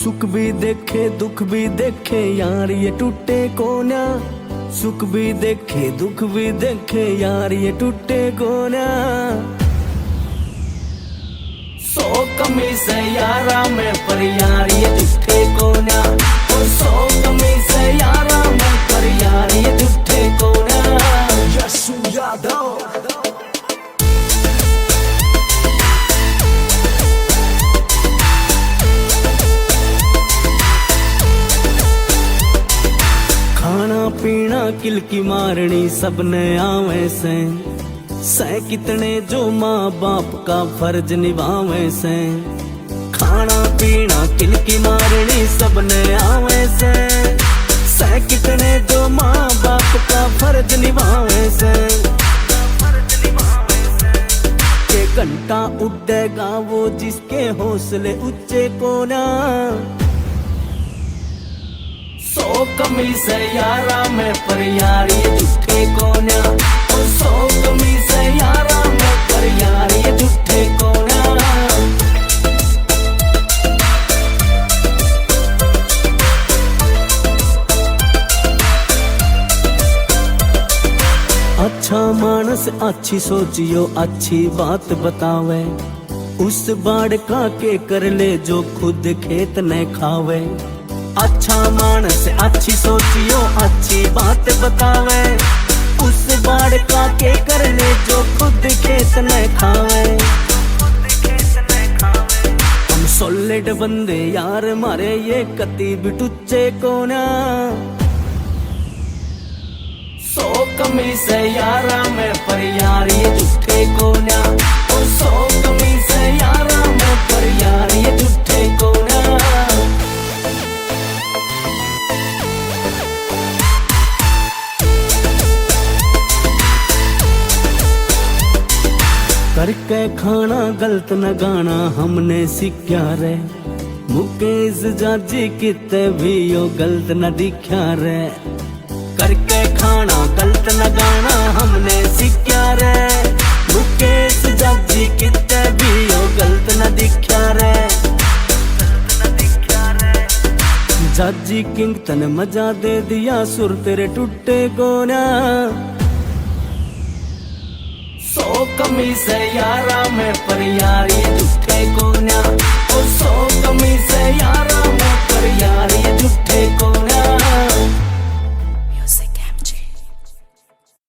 सुख भी देखे दुख भी देखे यार ये टूटे कोना। सुख भी देखे दुख भी देखे यार ये टूटे कोना। 100 कमी से यारा में पर यार ये टूटे कोना। और 100 कमी से यारा में पर यार ये टूटे कोना। यशु यादव खाना पीना किलकी मारनी सबने आवे से। कितने जो माँ बाप का फर्ज निभावे से। खाना पीना किलकी मारनी सबने आवे से। कितने जो माँ बाप का फर्ज निभावे से। के घंटा उड़ेगा वो जिसके हौसले ऊंचे कोना। 100 कमी से यारा में पर यार ये झूठे कोना। और 100 कमी से यारा में पर यार ये झूठे कोना। अच्छा मानस अच्छी सोचियो अच्छी बात बतावे। उस बाढ़ का के कर ले जो खुद खेत न खावे। अच्छा मानस अच्छी सोचियो अच्छी बात बतावे। उस बाढ़ का के कर ले जो खुद खेत न खावे। हम सॉलिड बंदे यार मारे ये कति भी टुच्चे कोना। 100 कमी से यारा में पर यार ये झूठे कोना। और 100 कमी से यारा में पर यार ये झूठे कोना। करके खाना गलत न गाना हमने सीखा रे। मुकेश जाजी किते भी यो गलत न दिखा रे। करके खाना गलत न गाना हमने सीखा रे। मुकेश जाजी किते भी यो गलत न दिखा रे। जाजी किंग तन मजा दे दिया सुर तेरे टूटे कोना। 100 कमी से यारा में पर यार ये झूठे कोना। और 100 कमी से यारा में पर यार ये झूठे कोना।